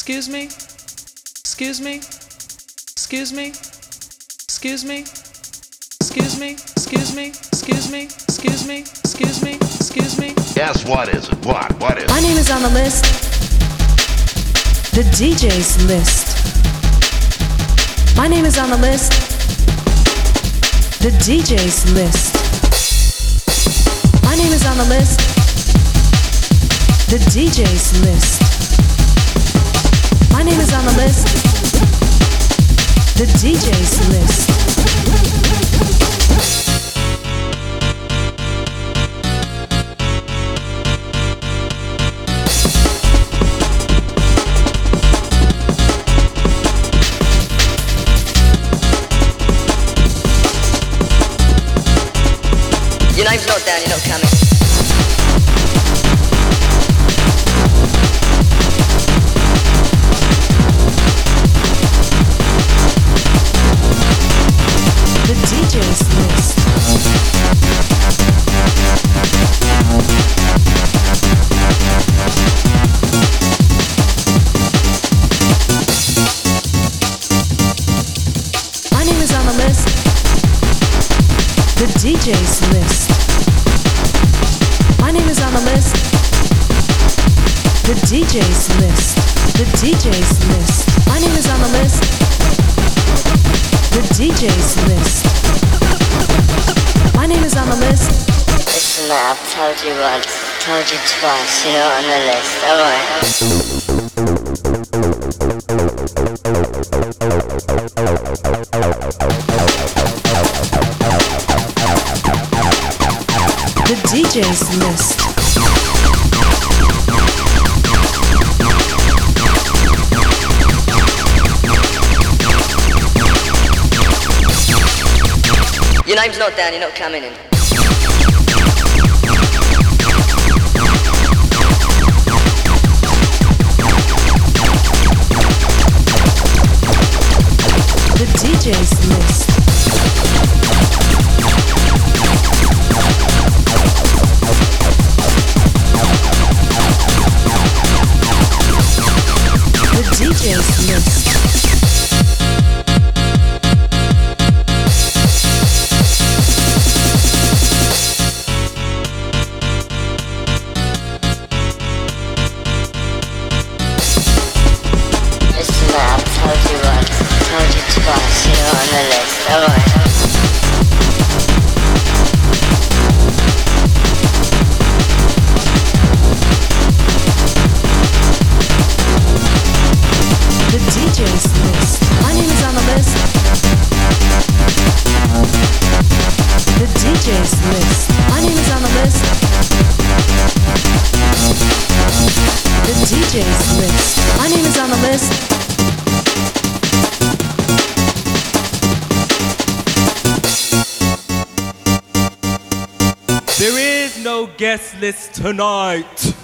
Excuse me? Excuse me? Excuse me? Excuse me? Excuse me? Excuse me? Excuse me? Excuse me? Excuse me? Excuse me? Yes, what is it? What is it? My name is on the list. The DJ's list. My name is on the list. The DJ's list. My name is on the list. The DJ's list. My name is on the list. The DJ's list. Your name's not down, you're not coming. The DJ's list. My name is on the list. The DJ's list. My name is on the list. The DJ's list. The DJ's list. My name is on the list. The DJ's list. My name is on the list. Listen, I've told you once, told you twice, you're not on the list, alright? The DJ's list. Your name's not down, you're not coming in. The DJ's list. The DJ's list. Listen, I've told you once, told you twice, you're not on the list, alright? The DJ's list. My name is on the list. The DJ's list. My name is on the list. The DJ's list. My name is on the list. There is no guest list tonight.